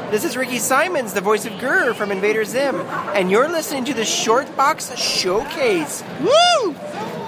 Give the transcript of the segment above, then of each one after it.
This is Ricky Simons, the voice of Gurr from Invader Zim, and you're listening to the Shortbox Showcase. Woo!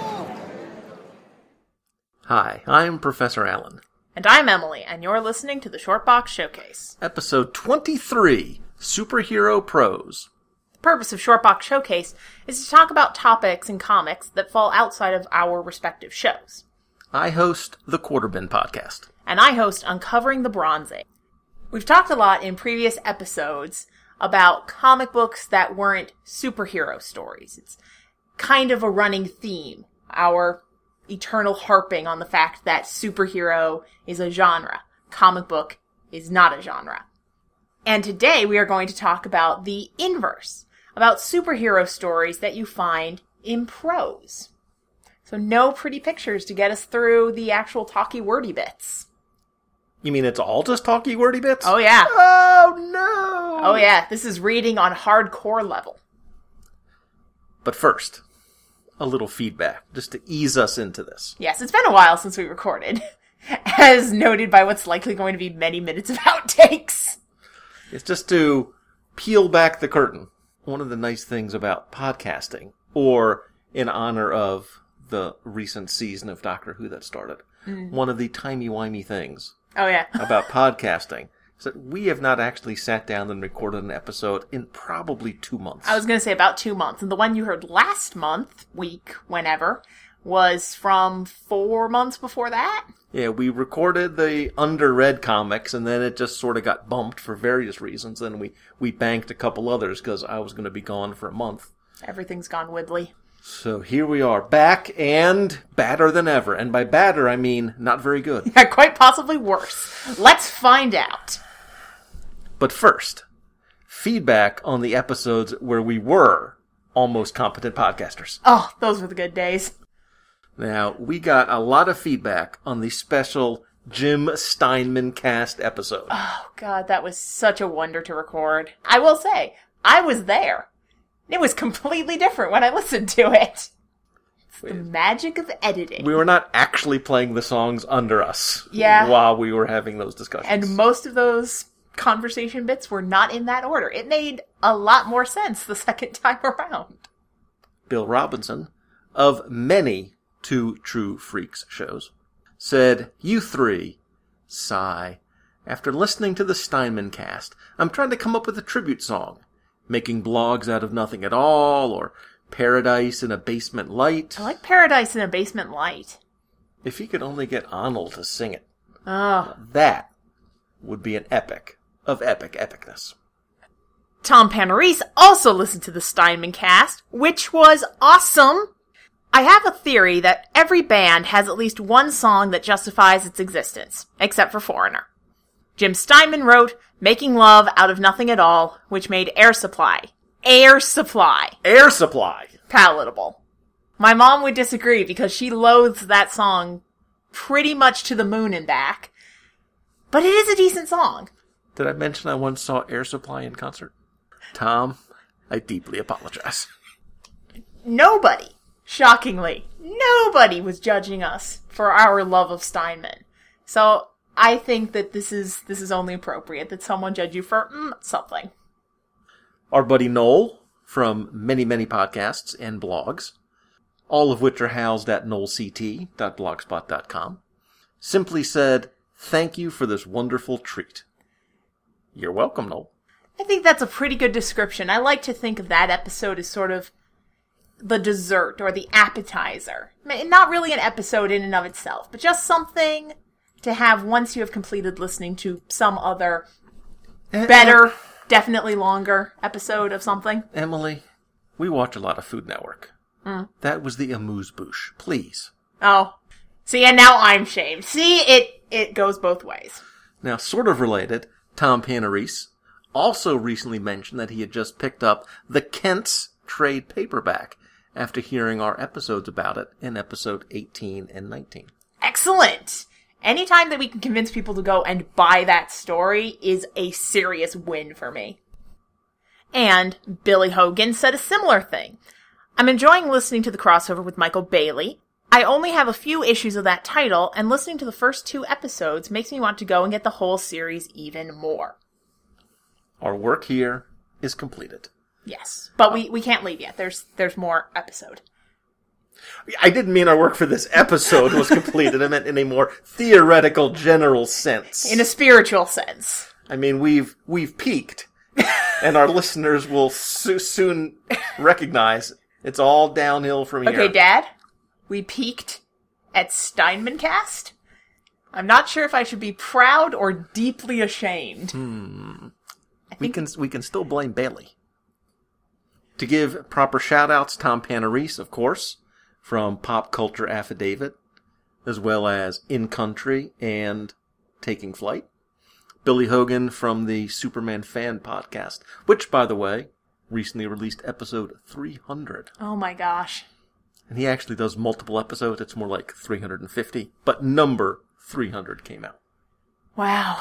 Hi, I'm Professor Allen. And I'm Emily, and you're listening to the Shortbox Showcase. Episode 23, Superhero Prose. The purpose of Shortbox Showcase is to talk about topics in comics that fall outside of our respective shows. I host the Quarterbin podcast. And I host Uncovering the Bronze Age. We've talked a lot in previous episodes about comic books that weren't superhero stories. It's kind of a running theme, our eternal harping on the fact that superhero is a genre. Comic book is not a genre. And today we are going to talk about the inverse, about superhero stories that you find in prose. So no pretty pictures to get us through the actual talky wordy bits. You mean it's all just talky wordy bits? Oh yeah. Oh no! Oh yeah, this is reading on hardcore level. But first, a little feedback, just to ease us into this. Yes, it's been a while since we recorded, as noted by what's likely going to be many minutes of outtakes. It's just to peel back the curtain. One of the nice things about podcasting, or in honor of the recent season of Doctor Who that started, one of the timey-wimey things about podcasting is that we have not actually sat down and recorded an episode in probably 2 months. I was going to say about 2 months, and the one you heard last week, whenever, was from 4 months before that? Yeah, we recorded the underread comics, and then it just sort of got bumped for various reasons, and we banked a couple others because I was going to be gone for a month. Everything's gone wibbly. So here we are, back and badder than ever. And by badder, I mean not very good. Yeah, quite possibly worse. Let's find out. But first, feedback on the episodes where we were almost competent podcasters. Oh, those were the good days. Now, we got a lot of feedback on the special Jim Steinman cast episode. Oh, God, that was such a wonder to record. I will say, I was there. It was completely different when I listened to it. It's the magic of editing. We were not actually playing the songs under us while we were having those discussions. And most of those conversation bits were not in that order. It made a lot more sense the second time around. Bill Robinson, of many Two True Freaks shows, said, "You three, sigh. After listening to the Steinman cast, I'm trying to come up with a tribute song. Making blogs out of nothing at all, or Paradise in a Basement Light." I like Paradise in a Basement Light. If he could only get Arnold to sing it. Oh. That would be an epic of epicness. Tom Panarese also listened to the Steinman cast, which was awesome. I have a theory that every band has at least one song that justifies its existence, except for Foreigner. Jim Steinman wrote Making Love Out of Nothing at All, which made Air Supply palatable. My mom would disagree because she loathes that song pretty much to the moon and back. But it is a decent song. Did I mention I once saw Air Supply in concert? Tom, I deeply apologize. Nobody, shockingly, nobody was judging us for our love of Steinman. So I think that this is only appropriate that someone judge you for something. Our buddy Noel, from many, many podcasts and blogs, all of which are housed at noelct.blogspot.com, simply said, "Thank you for this wonderful treat." You're welcome, Noel. I think that's a pretty good description. I like to think of that episode as sort of the dessert or the appetizer. Not really an episode in and of itself, but just something to have once you have completed listening to some other better, definitely longer episode of something. Emily, we watch a lot of Food Network. That was the amuse-bouche. Please. Oh. See, and now I'm shamed. See, it goes both ways. Now, sort of related, Tom Panarese also recently mentioned that he had just picked up the Kent's trade paperback after hearing our episodes about it in episode 18 and 19. Excellent! Anytime that we can convince people to go and buy that story is a serious win for me. And Billy Hogan said a similar thing. I'm enjoying listening to the crossover with Michael Bailey. I only have a few issues of that title, and listening to the first 2 episodes makes me want to go and get the whole series even more. Our work here is completed. Yes. But we can't leave yet. There's more episode. I didn't mean our work for this episode was completed. I meant in a more theoretical, general sense. In a spiritual sense. I mean, we've peaked, and our listeners will soon recognize it's all downhill from here. Okay, Dad, we peaked at Steinman Cast. I'm not sure if I should be proud or deeply ashamed. We can still blame Bailey. To give proper shout-outs, Tom Panarese, of course, from Pop Culture Affidavit, as well as In Country and Taking Flight. Billy Hogan from the Superman Fan Podcast, which, by the way, recently released episode 300. Oh my gosh. And he actually does multiple episodes. It's more like 350. But number 300 came out. Wow.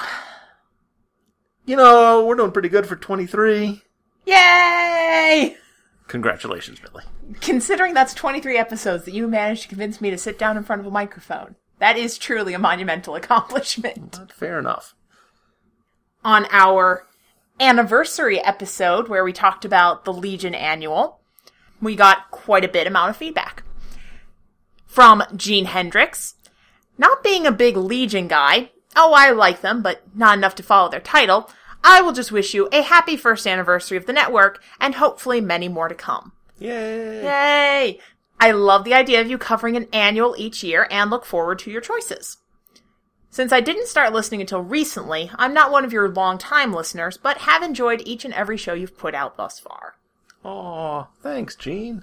You know, we're doing pretty good for 23. Yay! Congratulations, Billy. Considering that's 23 episodes that you managed to convince me to sit down in front of a microphone, that is truly a monumental accomplishment. Fair enough. On our anniversary episode, where we talked about the Legion Annual, we got quite a bit amount of feedback. From Gene Hendricks. Not being a big Legion guy, I like them, but not enough to follow their title, I will just wish you a happy first anniversary of the network, and hopefully many more to come. Yay! Yay! I love the idea of you covering an annual each year, and look forward to your choices. Since I didn't start listening until recently, I'm not one of your long-time listeners, but have enjoyed each and every show you've put out thus far. Aw, thanks, Gene.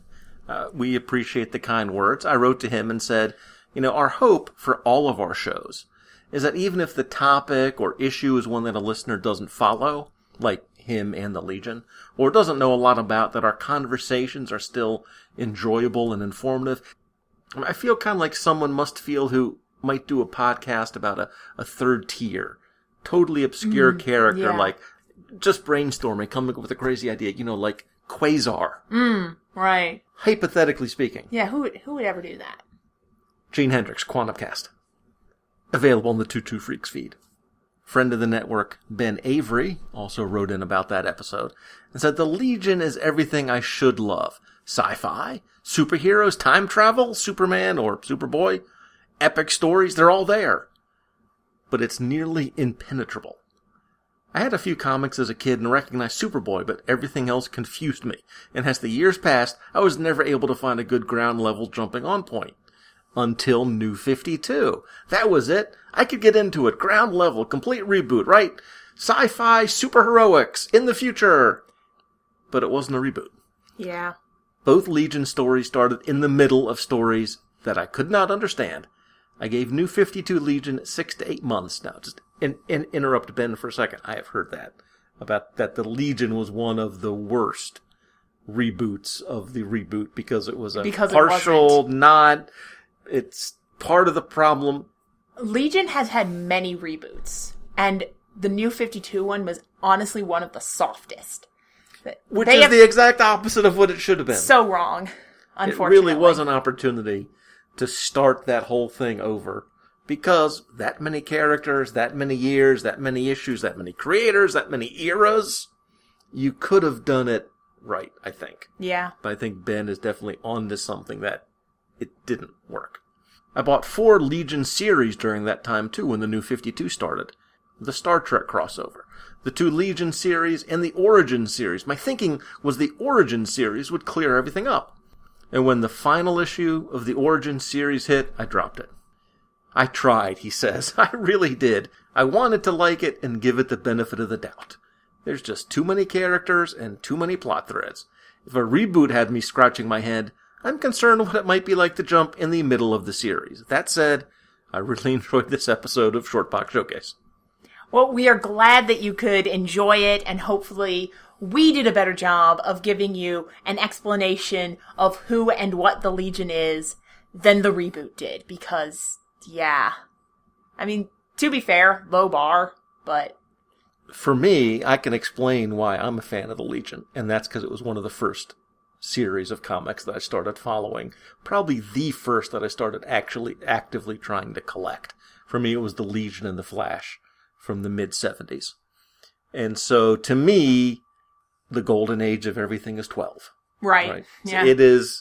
We appreciate the kind words. I wrote to him and said, our hope for all of our shows is that even if the topic or issue is one that a listener doesn't follow, like him and the Legion, or doesn't know a lot about, that our conversations are still enjoyable and informative. I feel kind of like someone must feel who might do a podcast about a third tier, totally obscure character, like just brainstorming, coming up with a crazy idea, like Quasar. Right. Hypothetically speaking. Yeah, who would ever do that? Gene Hendricks, Quantumcast. Available on the 22 Freaks feed. Friend of the network, Ben Avery, also wrote in about that episode and said, the Legion is everything I should love. Sci-fi, superheroes, time travel, Superman or Superboy, epic stories, they're all there. But it's nearly impenetrable. I had a few comics as a kid and recognized Superboy, but everything else confused me. And as the years passed, I was never able to find a good ground level jumping on point. Until New 52. That was it. I could get into it. Ground level, complete reboot, right? Sci-fi, superheroics, in the future. But it wasn't a reboot. Yeah. Both Legion stories started in the middle of stories that I could not understand. I gave New 52 Legion 6 to 8 months now. Just interrupt Ben for a second. I have heard that. About that the Legion was one of the worst reboots of the reboot because it was a partial, not... It's part of the problem. Legion has had many reboots, and the New 52 one was honestly one of the softest. Which is the exact opposite of what it should have been. So wrong, unfortunately. It really was an opportunity to start that whole thing over, because that many characters, that many years, that many issues, that many creators, that many eras, you could have done it right, I think. Yeah. But I think Ben is definitely on to something that it didn't work. I bought 4 Legion series during that time, too, when the New 52 started. The Star Trek crossover, the 2 Legion series, and the Origin series. My thinking was the Origin series would clear everything up. And when the final issue of the Origin series hit, I dropped it. I tried, he says. I really did. I wanted to like it and give it the benefit of the doubt. There's just too many characters and too many plot threads. If a reboot had me scratching my head, I'm concerned what it might be like to jump in the middle of the series. That said, I really enjoyed this episode of Shortbox Showcase. Well, we are glad that you could enjoy it, and hopefully we did a better job of giving you an explanation of who and what the Legion is than the reboot did, because, yeah. I mean, to be fair, low bar, but... For me, I can explain why I'm a fan of the Legion, and that's because it was one of the first series of comics that I started following. Probably the first that I started actually actively trying to collect. For me, it was the Legion and the Flash from the mid-70s. And so, to me, the golden age of everything is 12. Right. So Yeah. it is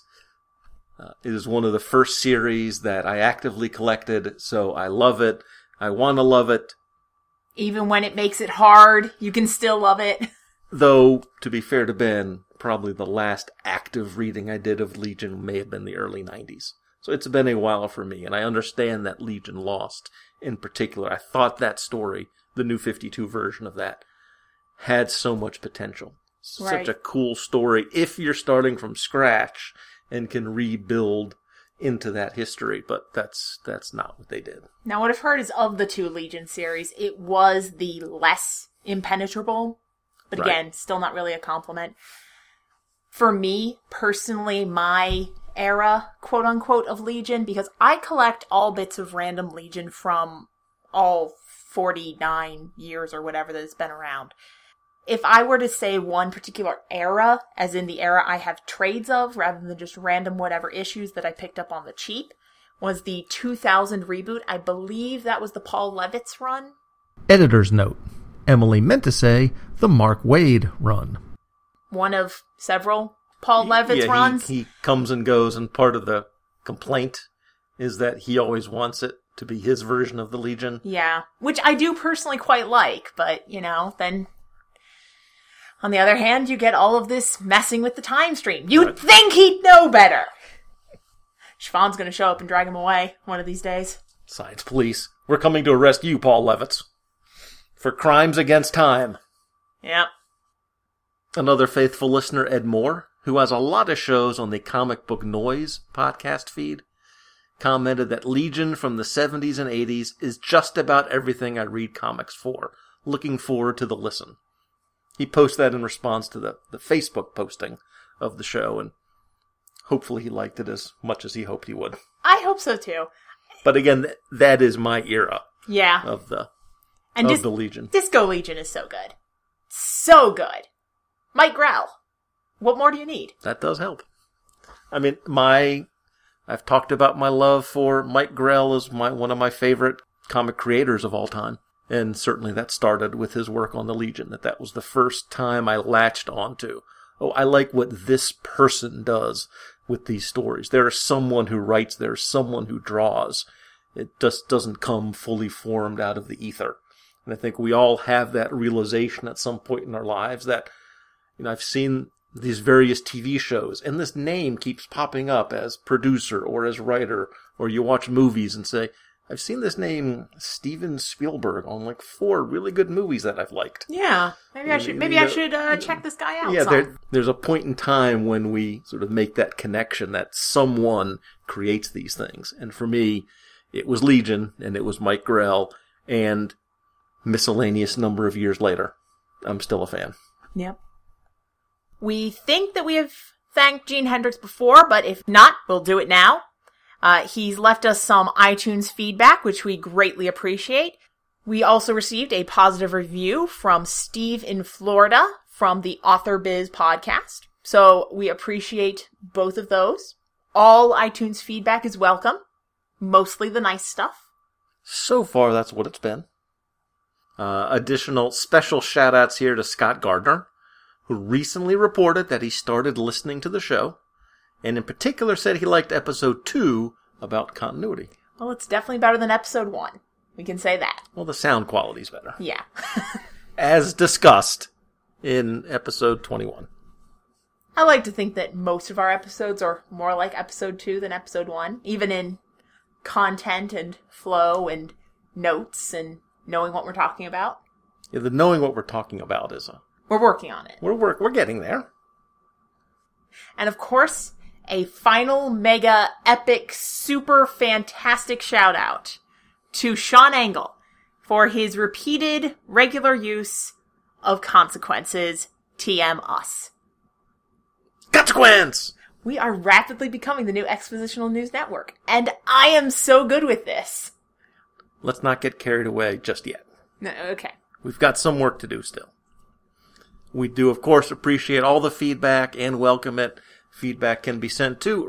one of the first series that I actively collected, so I love it. I want to love it. Even when it makes it hard, you can still love it. Though, to be fair to Ben, probably the last active reading I did of Legion may have been the early 90s. So it's been a while for me, and I understand that Legion Lost in particular. I thought that story, the New 52 version of that, had so much potential. Right. Such a cool story if you're starting from scratch and can rebuild into that history, but that's not what they did. Now, what I've heard is of the 2 Legion series, it was the less impenetrable, but again, still not really a compliment. For me, personally, my era, quote-unquote, of Legion, because I collect all bits of random Legion from all 49 years or whatever that it's been around. If I were to say one particular era, as in the era I have trades of, rather than just random whatever issues that I picked up on the cheap, was the 2000 reboot. I believe that was the Paul Levitz run. Editor's note. Emily meant to say the Mark Waid run. One of several Paul Levitz runs. He comes and goes, and part of the complaint is that he always wants it to be his version of the Legion. Yeah, which I do personally quite like, but, then... On the other hand, you get all of this messing with the time stream. You'd think he'd know better! Siobhan's gonna show up and drag him away one of these days. Science police, we're coming to arrest you, Paul Levitz, for crimes against time. Yep. Another faithful listener, Ed Moore, who has a lot of shows on the Comic Book Noise podcast feed, commented that Legion from the 70s and 80s is just about everything I read comics for. Looking forward to the listen. He posted that in response to the Facebook posting of the show, and hopefully he liked it as much as he hoped he would. I hope so, too. But again, that is my era Yeah. of the Legion. Disco Legion is so good. So good. Mike Grell. What more do you need? That does help. I mean, I've talked about my love for Mike Grell as one of my favorite comic creators of all time. And certainly that started with his work on the Legion, that was the first time I latched onto, I like what this person does with these stories. There is someone who writes, there's someone who draws. It just doesn't come fully formed out of the ether. And I think we all have that realization at some point in our lives that, I've seen these various TV shows, and this name keeps popping up as producer or as writer, or you watch movies and say, I've seen this name, Steven Spielberg, on like 4 really good movies that I've liked. Yeah, maybe I should check this guy out. Yeah, there's a point in time when we sort of make that connection that someone creates these things. And for me, it was Legion, and it was Mike Grell, and miscellaneous number of years later, I'm still a fan. Yep. We think that we have thanked Gene Hendricks before, but if not, we'll do it now. He's left us some iTunes feedback, which we greatly appreciate. We also received a positive review from Steve in Florida from the Author Biz podcast. So we appreciate both of those. All iTunes feedback is welcome. Mostly the nice stuff. So far, that's what it's been. Additional special shout-outs here to Scott Gardner, who recently reported that he started listening to the show, and in particular said he liked episode 2 about continuity. Well, it's definitely better than episode 1. We can say that. Well, the sound quality's better. Yeah. As discussed in episode 21. I like to think that most of our episodes are more like episode 2 than episode 1, even in content and flow and notes and knowing what we're talking about. Yeah, the knowing what we're talking about is we're working on it. We're getting there. And of course, a final mega epic super fantastic shout out to Sean Engel for his repeated regular use of consequences, TM us. Consequence! We are rapidly becoming the new expositional news network, and I am so good with this. Let's not get carried away just yet. No, okay. We've got some work to do still. We do, of course, appreciate all the feedback and welcome it. Feedback can be sent to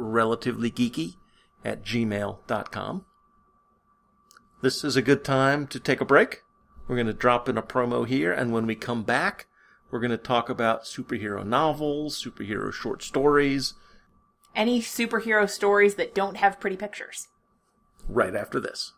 relativelygeeky@gmail.com. This is a good time to take a break. We're going to drop in a promo here, and when we come back, we're going to talk about superhero novels, superhero short stories. Any superhero stories that don't have pretty pictures. Right after this.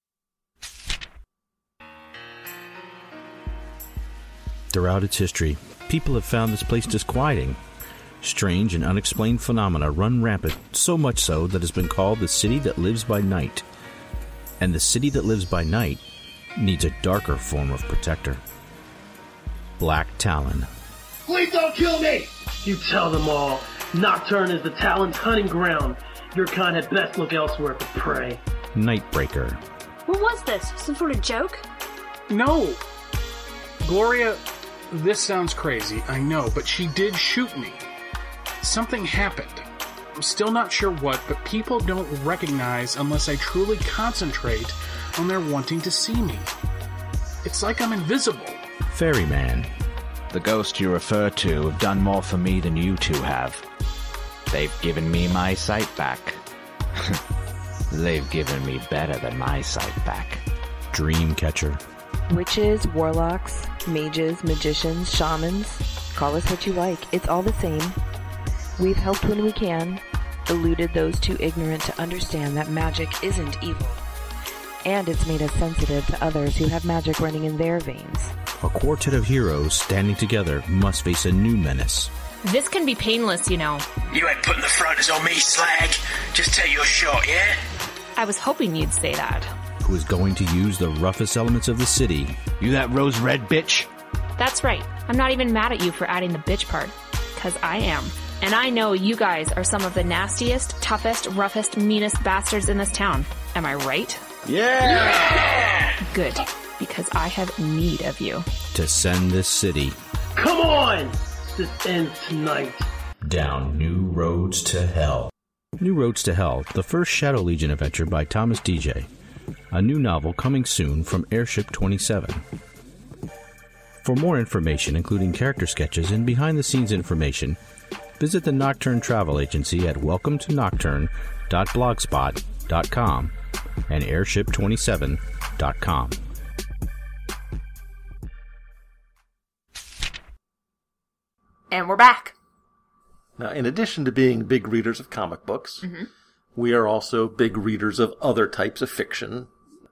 Throughout its history, people have found this place disquieting. Strange and unexplained phenomena run rampant, so much so that it's been called the city that lives by night. And the city that lives by night needs a darker form of protector. Black Talon. Please don't kill me! You tell them all. Nocturne is the Talon's hunting ground. Your kind had best look elsewhere for prey. Nightbreaker. What was this? Some sort of joke? No. Gloria, this sounds crazy, I know, but she did shoot me. Something happened. I'm still not sure what, but people don't recognize unless I truly concentrate on their wanting to see me. It's like I'm invisible. Ferryman. The ghosts you refer to have done more for me than you two have. They've given me my sight back. They've given me better than my sight back. Dreamcatcher. Witches, warlocks, mages, magicians, shamans. Call us what you like. It's all the same. We've helped when we can, eluded those too ignorant to understand that magic isn't evil. And it's made us sensitive to others who have magic running in their veins. A quartet of heroes standing together must face a new menace. This can be painless, you know. You ain't putting the fronters on me, slag. Just take your shot, yeah? I was hoping you'd say that. Who is going to use the roughest elements of the city. You that rose-red bitch? That's right. I'm not even mad at you for adding the bitch part. 'Cause I am. And I know you guys are some of the nastiest, toughest, roughest, meanest bastards in this town. Am I right? Yeah! Good. Because I have need of you. To send this city. Come on! This ends tonight. Down new roads to hell. New Roads to Hell, the first Shadow Legion adventure by Thomas DJ. A new novel coming soon from Airship 27. For more information, including character sketches and behind-the-scenes information, visit the Nocturne Travel Agency at welcometonocturne.blogspot.com and airship27.com. And we're back. Now, in addition to being big readers of comic books, we are also big readers of other types of fiction,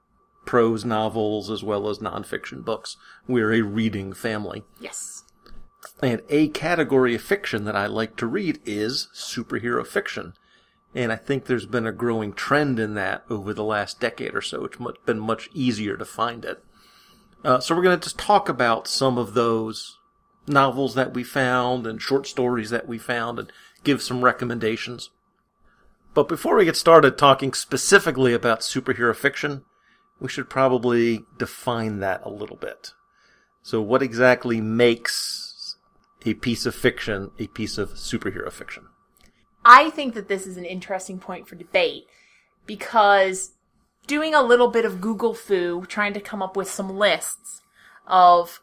prose novels as well as nonfiction books. We're a reading family. Yes. And a category of fiction that I like to read is superhero fiction. And I think there's been a growing trend in that over the last decade or so. It's been much easier to find it. So we're going to just talk about some of those novels that we found and short stories that we found and give some recommendations. But before we get started talking specifically about superhero fiction, we should probably define that a little bit. So what exactly makes a piece of fiction a piece of superhero fiction? I think that this is an interesting point for debate because doing a little bit of Google foo, trying to come up with some lists of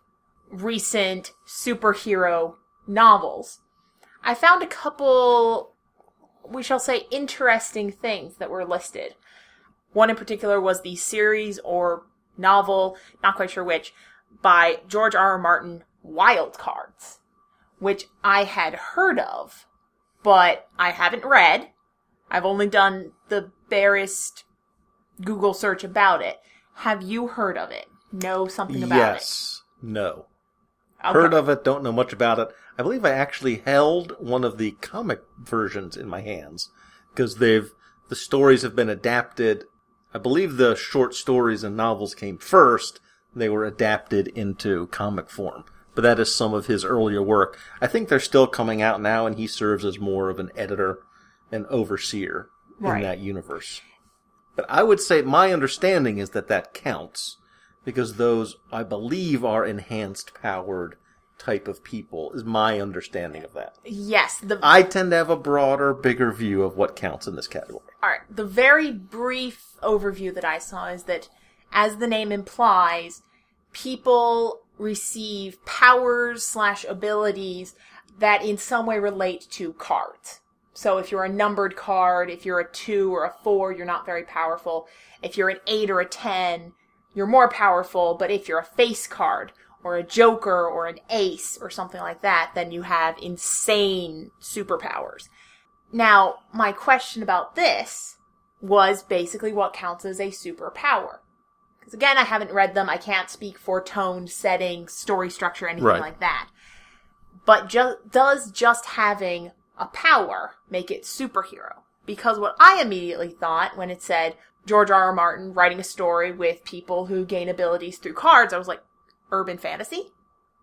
recent superhero novels, I found a couple, we shall say, interesting things that were listed. One in particular was the series or novel, not quite sure which, by George R.R. Martin, Wild Cards, which I had heard of, but I haven't read. I've only done the barest Google search about it. Have you heard of it? Know something about it? Yes. No. Okay. Heard of it, don't know much about it. I believe I actually held one of the comic versions in my hands because the stories have been adapted. I believe the short stories and novels came first. They were adapted into comic form. But that is some of his earlier work. I think they're still coming out now, and he serves as more of an editor and overseer in that universe. But I would say my understanding is that counts, because those, I believe, are enhanced powered type of people, is my understanding of that. Yes. I tend to have a broader, bigger view of what counts in this category. Alright, the very brief overview that I saw is that, as the name implies, people receive powers/abilities that in some way relate to cards. So if you're a numbered card, if you're a 2 or a 4, you're not very powerful. If you're an 8 or a 10, you're more powerful, but if you're a face card, or a Joker, or an Ace, or something like that, then you have insane superpowers. Now, my question about this was basically what counts as a superpower. Because again, I haven't read them, I can't speak for tone, setting, story structure, anything like that. But does just having a power make it superhero? Because what I immediately thought when it said George R.R. Martin writing a story with people who gain abilities through cards, I was like, urban fantasy?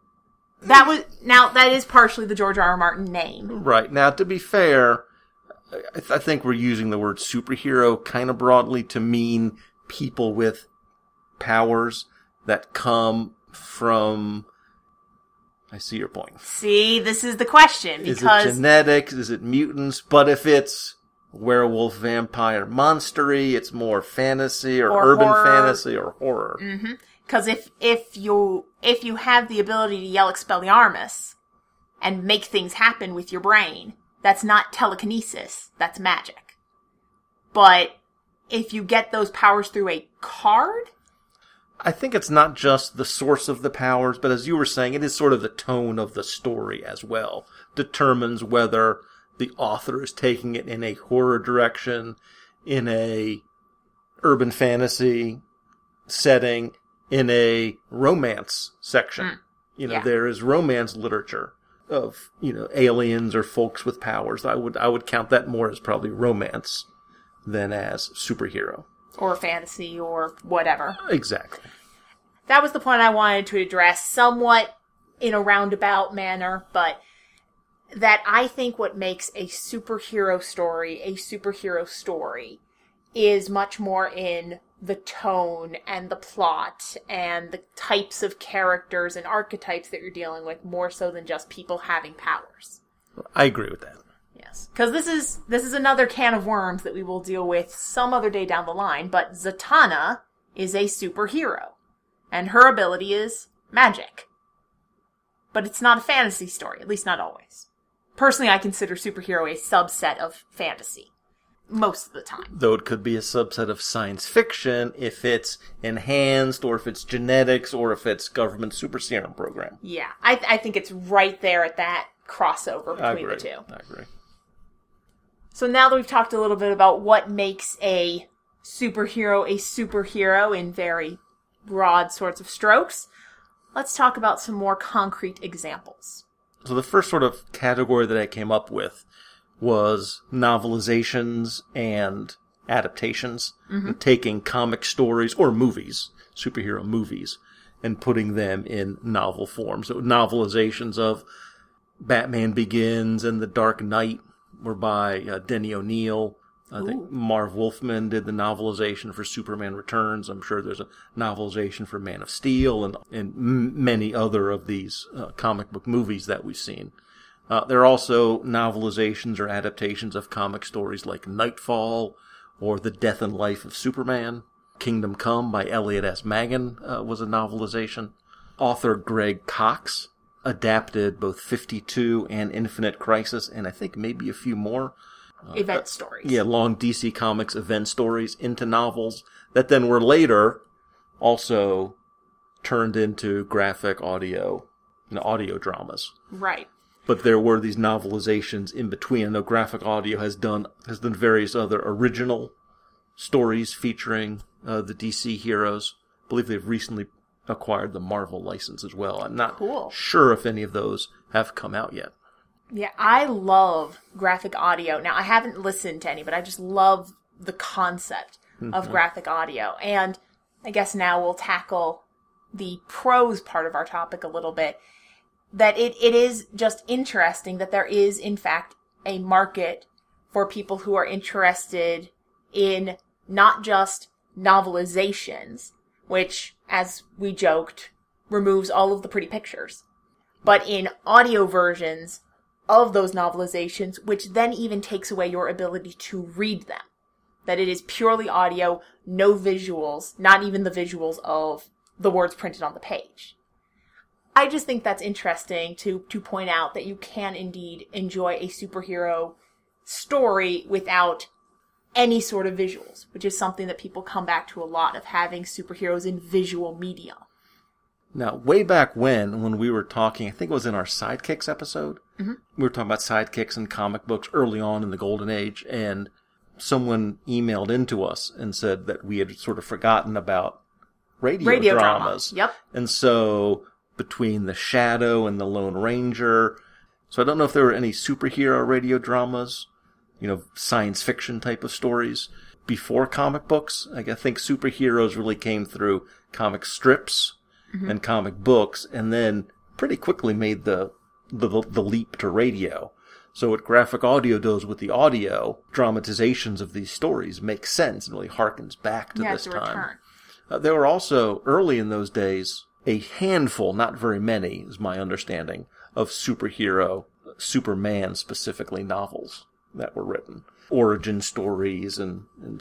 That is partially the George R.R. Martin name. Right. Now, to be fair, I think we're using the word superhero kind of broadly to mean people with powers that come from... I see your point. See, this is the question. Because is it genetics? Is it mutants? But if it's werewolf, vampire, monstery, it's more fantasy or urban horror. Fantasy or horror. Mm-hmm. Because if you have the ability to yell Expelliarmus and make things happen with your brain, that's not telekinesis, that's magic. But if you get those powers through a card... I think it's not just the source of the powers, but as you were saying, it is sort of the tone of the story as well. Determines whether the author is taking it in a horror direction, in a urban fantasy setting, in a romance section. There is romance literature of, aliens or folks with powers. I would count that more as probably romance than as superhero. Or fantasy, or whatever. Exactly. That was the point I wanted to address, somewhat in a roundabout manner, but that I think what makes a superhero story is much more in the tone and the plot and the types of characters and archetypes that you're dealing with, more so than just people having powers. I agree with that. Yes. Because this is another can of worms that we will deal with some other day down the line, but Zatanna is a superhero. And her ability is magic. But it's not a fantasy story, at least not always. Personally, I consider superhero a subset of fantasy. Most of the time. Though it could be a subset of science fiction if it's enhanced, or if it's genetics, or if it's government super serum program. Yeah, I think it's right there at that crossover between the two. I agree. So now that we've talked a little bit about what makes a superhero in very broad sorts of strokes, let's talk about some more concrete examples. So the first sort of category that I came up with was novelizations and adaptations, and taking comic stories or movies, superhero movies, and putting them in novel form. So novelizations of Batman Begins and The Dark Knight were by Denny O'Neil. I think Marv Wolfman did the novelization for Superman Returns. I'm sure there's a novelization for Man of Steel and many other of these comic book movies that we've seen. There are also novelizations or adaptations of comic stories like Nightfall or The Death and Life of Superman. Kingdom Come by Elliot S. Maggin was a novelization. Author Greg Cox adapted both 52 and Infinite Crisis, and I think maybe a few more. Event stories. Yeah, long DC Comics event stories into novels that then were later also turned into graphic audio, audio dramas. Right. But there were these novelizations in between. I know Graphic Audio has done various other original stories featuring the DC heroes. I believe they've recently acquired the Marvel license as well. I'm not sure if any of those have come out yet. Yeah, I love Graphic Audio. Now, I haven't listened to any, but I just love the concept of Graphic Audio. And I guess now we'll tackle the prose part of our topic a little bit. That it is just interesting that there is, in fact, a market for people who are interested in not just novelizations, which, as we joked, removes all of the pretty pictures, but in audio versions of those novelizations, which then even takes away your ability to read them. That it is purely audio, no visuals, not even the visuals of the words printed on the page. I just think that's interesting to point out that you can indeed enjoy a superhero story without any sort of visuals, which is something that people come back to a lot, of having superheroes in visual media. Now, way back when we were talking, I think it was in our Sidekicks episode, we were talking about sidekicks and comic books early on in the Golden Age, and someone emailed into us and said that we had sort of forgotten about radio dramas. Yep. And so, between The Shadow and The Lone Ranger, so I don't know if there were any superhero radio dramas, science fiction type of stories before comic books. I think superheroes really came through comic strips and comic books, and then pretty quickly made the leap to radio. So what graphic audio does with the audio dramatizations of these stories makes sense and really harkens back to this time. There were also, early in those days, a handful, not very many, is my understanding, of superhero, Superman specifically, novels that were written. Origin stories and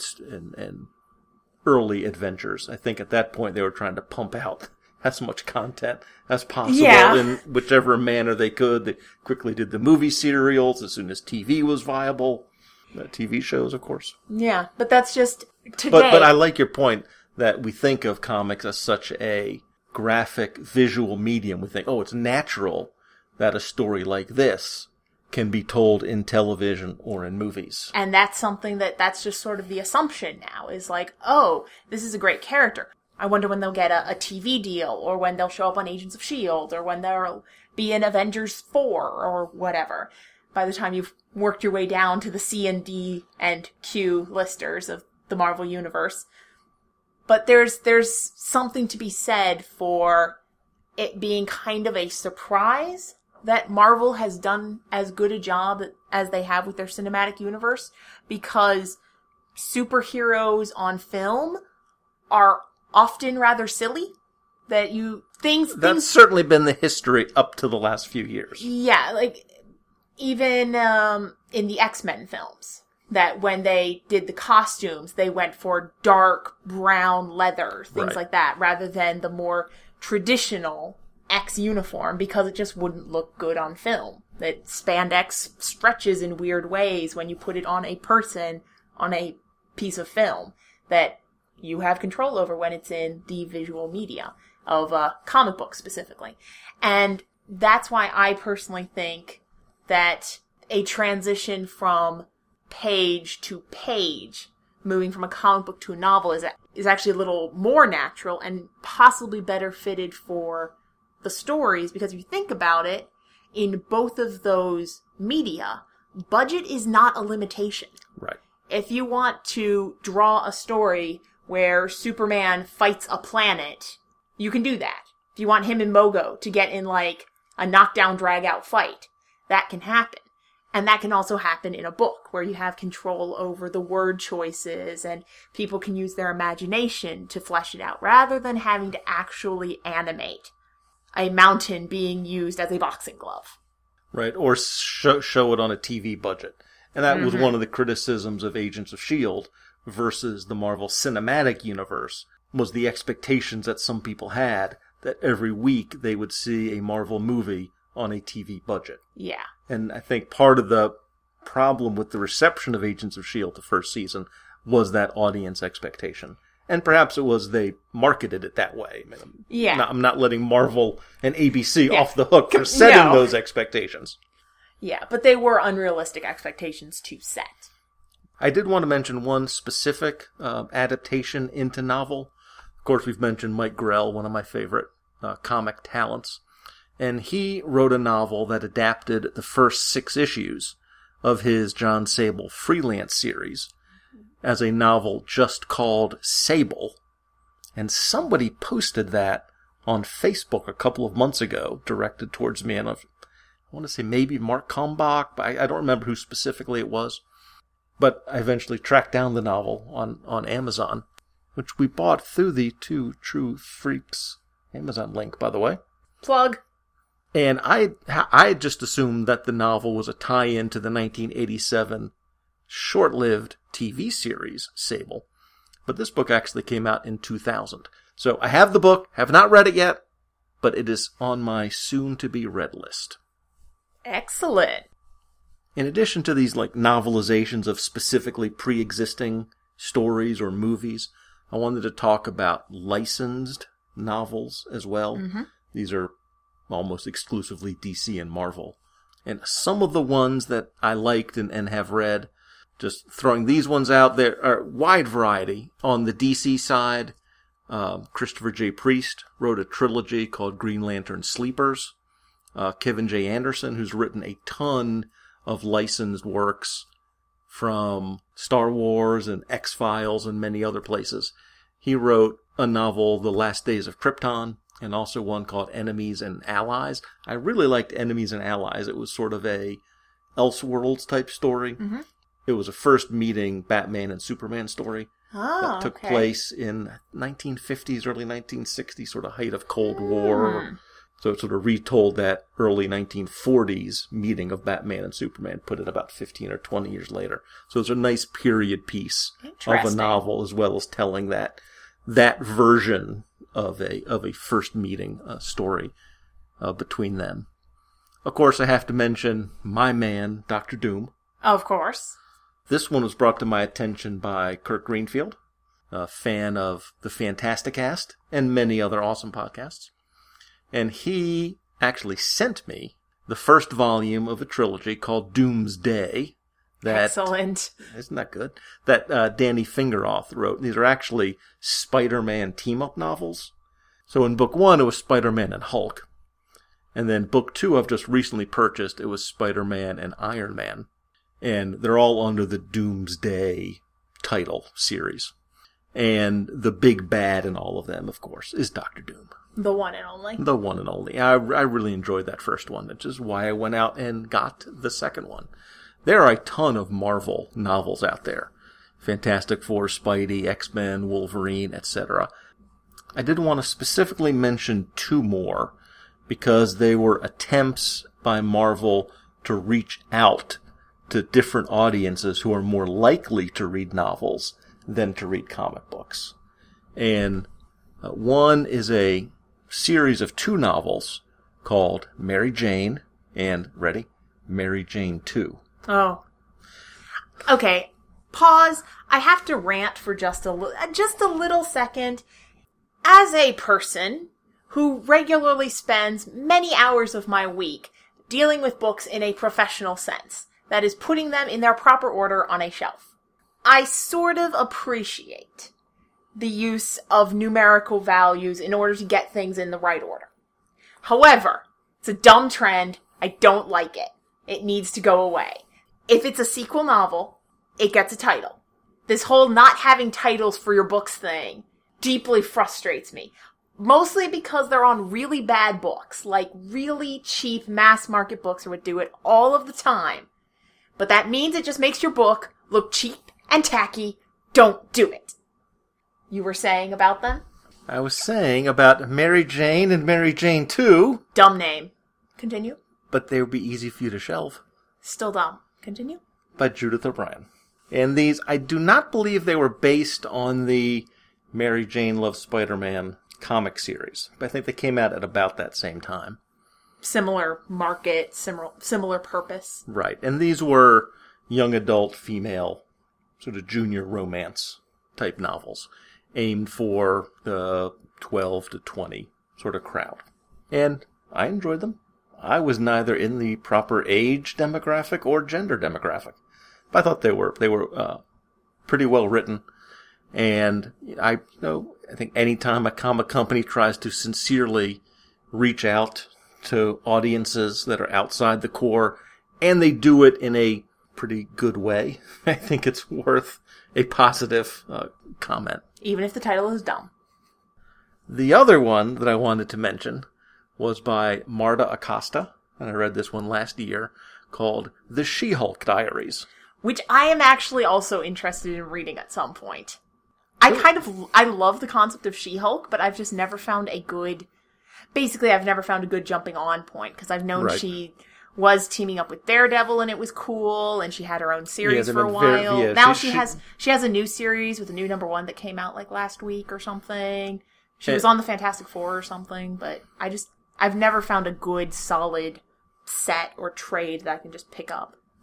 early adventures. I think at that point they were trying to pump out as much content as possible in whichever manner they could. They quickly did the movie serials as soon as TV was viable. TV shows, of course. Yeah, but that's just today. But I like your point that we think of comics as such a graphic visual medium. We think, it's natural that a story like this can be told in television or in movies. And that's something that's just sort of the assumption now, is like, this is a great character. I wonder when they'll get a TV deal, or when they'll show up on Agents of S.H.I.E.L.D., or when there'll be in Avengers 4, or whatever. By the time you've worked your way down to the C and D and Q listers of the Marvel Universe. But there's something to be said for it being kind of a surprise that Marvel has done as good a job as they have with their cinematic universe, because superheroes on film are often rather silly. That's certainly been the history up to the last few years. Yeah, like even in the X-Men films, that when they did the costumes, they went for dark brown leather, things like that, rather than the more traditional X uniform, because it just wouldn't look good on film. That spandex stretches in weird ways when you put it on a person on a piece of film that you have control over when it's in the visual media of comic books specifically. And that's why I personally think that a transition from page to page, moving from a comic book to a novel, is actually a little more natural and possibly better fitted for the stories, because if you think about it, in both of those media, budget is not a limitation. Right. If you want to draw a story where Superman fights a planet, you can do that. If you want him and Mogo to get in like a knockdown drag out fight, that can happen. And that can also happen in a book where you have control over the word choices and people can use their imagination to flesh it out, rather than having to actually animate a mountain being used as a boxing glove. Right, or show it on a TV budget. And that was one of the criticisms of Agents of S.H.I.E.L.D. versus the Marvel Cinematic Universe, was the expectations that some people had that every week they would see a Marvel movie on a TV budget. Yeah. And I think part of the problem with the reception of Agents of S.H.I.E.L.D. the first season was that audience expectation. And perhaps it was they marketed it that way. I'm not letting Marvel and ABC off the hook for setting those expectations. Yeah, but they were unrealistic expectations to set. I did want to mention one specific adaptation into novel. Of course, we've mentioned Mike Grell, one of my favorite comic talents. And he wrote a novel that adapted the first 6 issues of his John Sable freelance series as a novel just called Sable. And somebody posted that on Facebook a couple of months ago, directed towards me. And I want to say maybe Mark Kalmbach, but I don't remember who specifically it was. But I eventually tracked down the novel on Amazon, which we bought through the Two True Freaks Amazon link, by the way. Plug. And I just assumed that the novel was a tie-in to the 1987 short-lived TV series, Sable. But this book actually came out in 2000. So I have the book, have not read it yet, but it is on my soon-to-be-read list. Excellent. in addition to these like novelizations of specifically pre-existing stories or movies, I wanted to talk about licensed novels as well. Mm-hmm. These are almost exclusively DC and Marvel. And some of the ones that I liked and have read, just throwing these ones out, there are a wide variety. On the DC side, Christopher J. Priest wrote a trilogy called Green Lantern Sleepers. Kevin J. Anderson, who's written a ton of licensed works from Star Wars and X-Files and many other places. He wrote a novel, The Last Days of Krypton, and also one called Enemies and Allies. I really liked Enemies and Allies. It was sort of a Elseworlds type story. Mm-hmm. It was a first meeting Batman and Superman story that took okay. place in 1950s, early 1960s, sort of height of Cold War. So it sort of retold that early 1940s meeting of Batman and Superman, put it about 15 or 20 years later. So it's a nice period piece of a novel, as well as telling that version of a first meeting story between them. Of course, I have to mention my man, Dr. Doom. Of course. This one was brought to my attention by Kirk Greenfield, a fan of the Fantasticast and many other awesome podcasts. And he actually sent me the first volume of a trilogy called Doomsday. Excellent. Isn't that good? That Danny Fingeroth wrote. These are actually Spider-Man team-up novels. So in book 1, it was Spider-Man and Hulk. And then book 2 I've just recently purchased, it was Spider-Man and Iron Man. And they're all under the Doomsday title series. And the big bad in all of them, of course, is Dr. Doom. The one and only. The one and only. I really enjoyed that first one, which is why I went out and got the second one. There are a ton of Marvel novels out there. Fantastic Four, Spidey, X-Men, Wolverine, etc. I did want to specifically mention 2 more, because they were attempts by Marvel to reach out to different audiences who are more likely to read novels than to read comic books. And one is a series of 2 novels called Mary Jane and, ready, Mary Jane 2. Oh. Okay. Pause. I have to rant for just a little second. As a person who regularly spends many hours of my week dealing with books in a professional sense, that is putting them in their proper order on a shelf, I sort of appreciate the use of numerical values in order to get things in the right order. However, it's a dumb trend. I don't like it. It needs to go away. If it's a sequel novel, it gets a title. This whole not having titles for your books thing deeply frustrates me. Mostly because they're on really bad books, like really cheap mass market books would do it all of the time. But that means it just makes your book look cheap and tacky. Don't do it. You were saying about them? I was saying about Mary Jane and Mary Jane 2. Dumb name. Continue. But they would be easy for you to shelve. Still dumb. Continue. By Judith O'Brien. And these, I do not believe they were based on the Mary Jane Loves Spider-Man comic series. But I think they came out at about that same time. Similar market, similar purpose. Right. And these were young adult female, sort of junior romance type novels, aimed for the 12 to 20 sort of crowd. And I enjoyed them. I was neither in the proper age demographic or gender demographic. But I thought they were pretty well written. And I think anytime a comic company tries to sincerely reach out to audiences that are outside the core, and they do it in a pretty good way, I think it's worth a positive comment. Even if the title is dumb. The other one that I wanted to mention was by Marta Acosta, and I read this one last year, called The She-Hulk Diaries. Which I am actually also interested in reading at some point. I love the concept of She-Hulk, but I've just never found a good... Basically, I've never found a good jumping on point, because I've known she was teaming up with Daredevil, and it was cool, and she had her own series for a while. Now she has a new series with a new number 1 that came out like last week or something. She was on the Fantastic Four or something, but I've never found a good, solid set or trade that I can just pick up.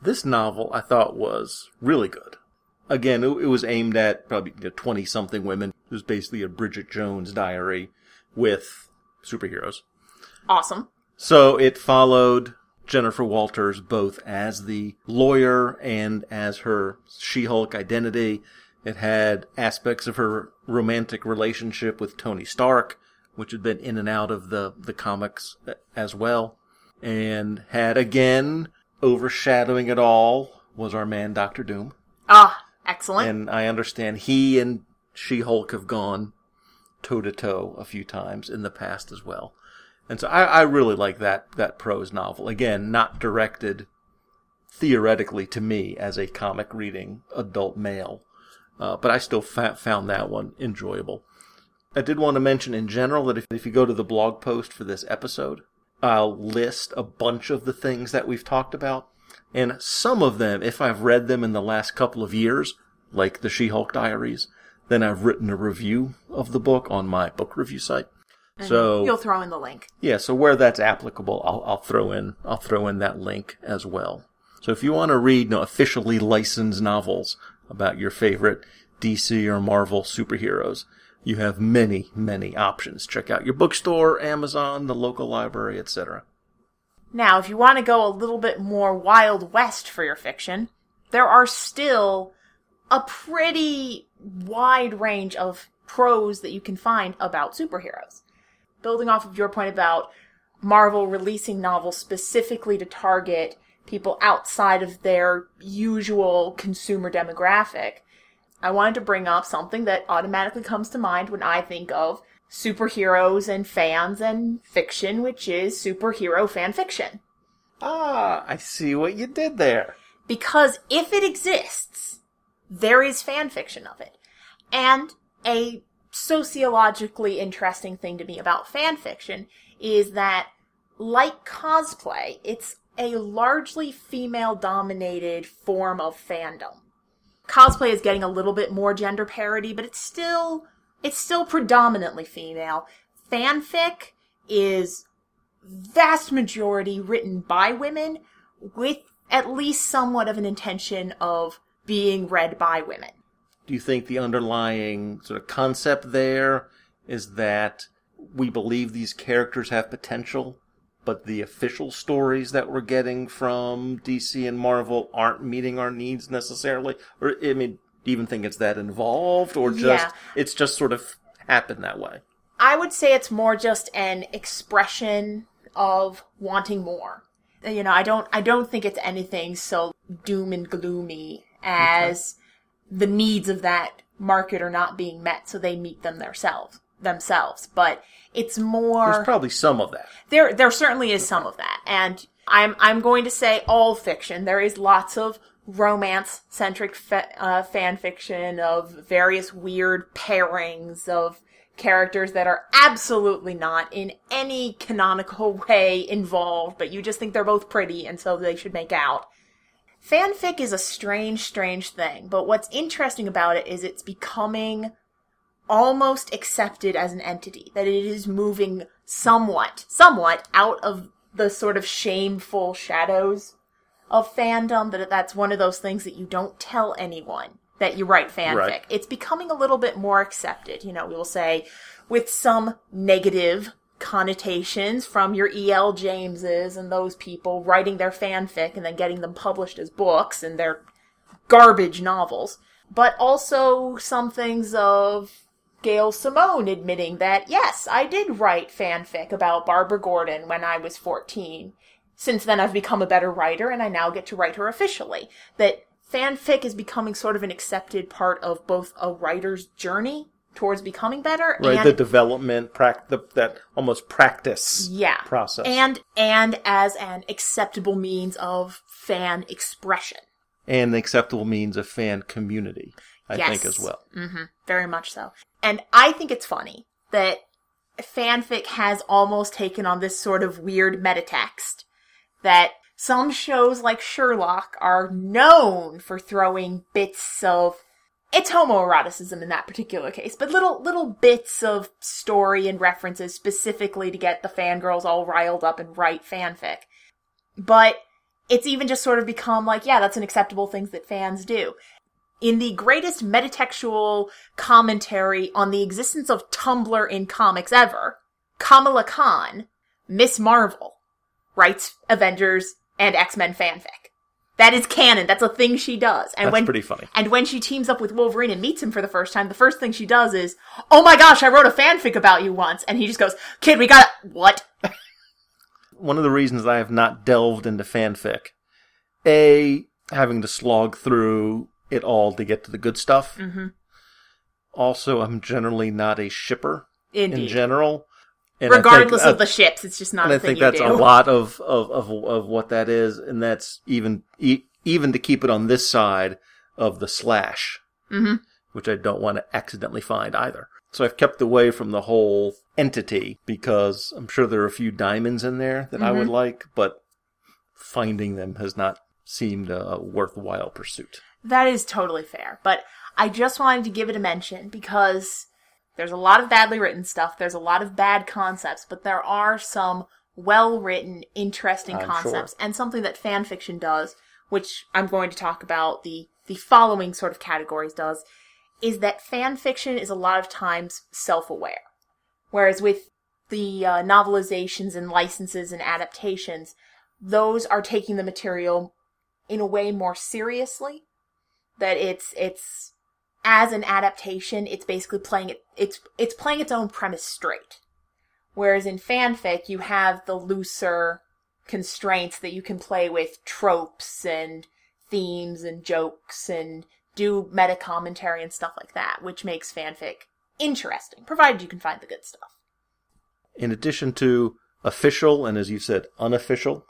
This novel I thought was really good. Again, it was aimed at probably 20-something women. It was basically a Bridget Jones diary with superheroes. Awesome. So it followed Jennifer Walters both as the lawyer and as her She-Hulk identity. It had aspects of her romantic relationship with Tony Stark, which had been in and out of the comics as well. And had, again, overshadowing it all was our man Dr. Doom. Ah, excellent. And I understand he and She-Hulk have gone toe-to-toe a few times in the past as well. And so I really like that prose novel. Again, not directed theoretically to me as a comic reading adult male. But I still found that one enjoyable. I did want to mention in general that if you go to the blog post for this episode, I'll list a bunch of the things that we've talked about. And some of them, if I've read them in the last couple of years, like the She-Hulk Diaries, then I've written a review of the book on my book review site. And so you'll throw in the link. Yeah, so where that's applicable, I'll throw in that link as well. So if you want to read officially licensed novels about your favorite DC or Marvel superheroes, you have many, many options. Check out your bookstore, Amazon, the local library, etc. Now, if you want to go a little bit more Wild West for your fiction, there are still a pretty wide range of prose that you can find about superheroes. Building off of your point about Marvel releasing novels specifically to target people outside of their usual consumer demographic, I wanted to bring up something that automatically comes to mind when I think of superheroes and fans and fiction, which is superhero fan fiction. Ah, I see what you did there. Because if it exists, there is fan fiction of it. And a sociologically interesting thing to me about fan fiction is that, like cosplay, it's a largely female-dominated form of fandom. Cosplay is getting a little bit more gender parity, but it's still predominantly female. Fanfic is vast majority written by women with at least somewhat of an intention of being read by women. Do you think the underlying sort of concept there is that we believe these characters have potential, but the official stories that we're getting from DC and Marvel aren't meeting our needs necessarily? Or, I mean, do you even think it's that involved, or it's just sort of happened that way? I would say it's more just an expression of wanting more. I don't think it's anything so doom and gloomy as the needs of that market are not being met, so they meet them themselves. But it's more... There's probably some of that. There certainly is some of that. And I'm going to say all fiction. There is lots of romance-centric fan fiction of various weird pairings of characters that are absolutely not in any canonical way involved, but you just think they're both pretty and so they should make out. Fanfic is a strange thing, but what's interesting about it is it's becoming almost accepted as an entity, that it is moving somewhat out of the sort of shameful shadows of fandom, that's one of those things that you don't tell anyone that you write fanfic. Right. It's becoming a little bit more accepted, we will say, with some negative connotations from your E.L. Jameses and those people writing their fanfic and then getting them published as books and their garbage novels. But also some things of Gail Simone admitting that, yes, I did write fanfic about Barbara Gordon when I was 14. Since then I've become a better writer and I now get to write her officially. That fanfic is becoming sort of an accepted part of both a writer's journey towards becoming better, right? And the development, that almost practice, process, and as an acceptable means of fan expression, and the acceptable means of fan community, I think as well. Mm-hmm. Very much so. And I think it's funny that fanfic has almost taken on this sort of weird metatext that some shows like Sherlock are known for throwing bits of, it's homoeroticism in that particular case, but little bits of story and references specifically to get the fangirls all riled up and write fanfic. But it's even just sort of become like, yeah, that's an acceptable thing that fans do. In the greatest metatextual commentary on the existence of Tumblr in comics ever, Kamala Khan, Miss Marvel, writes Avengers and X-Men fanfic. That is canon. That's a thing she does. And That's pretty funny. And when she teams up with Wolverine and meets him for the first time, the first thing she does is, oh my gosh, I wrote a fanfic about you once. And he just goes, kid, we gotta, what? One of the reasons I have not delved into fanfic, A, having to slog through it all to get to the good stuff. Mm-hmm. Also, I'm generally not a shipper Indeed. in general. And regardless of the ships, it's just not a thing you do. And I think that's a lot of what that is, and that's even to keep it on this side of the slash, mm-hmm. which I don't want to accidentally find either. So I've kept away from the whole entity because I'm sure there are a few diamonds in there that I would like, but finding them has not seemed a worthwhile pursuit. That is totally fair, but I just wanted to give it a mention because there's a lot of badly written stuff, there's a lot of bad concepts, but there are some well-written, interesting concepts, and something that fan fiction does, which I'm going to talk about the following sort of categories does, is that fan fiction is a lot of times self-aware. Whereas with the novelizations and licenses and adaptations, those are taking the material in a way more seriously. That it's as an adaptation, it's basically playing it's playing its own premise straight. Whereas in fanfic, you have the looser constraints that you can play with tropes and themes and jokes and do meta commentary and stuff like that, which makes fanfic interesting, provided you can find the good stuff. In addition to official and, as you said, unofficial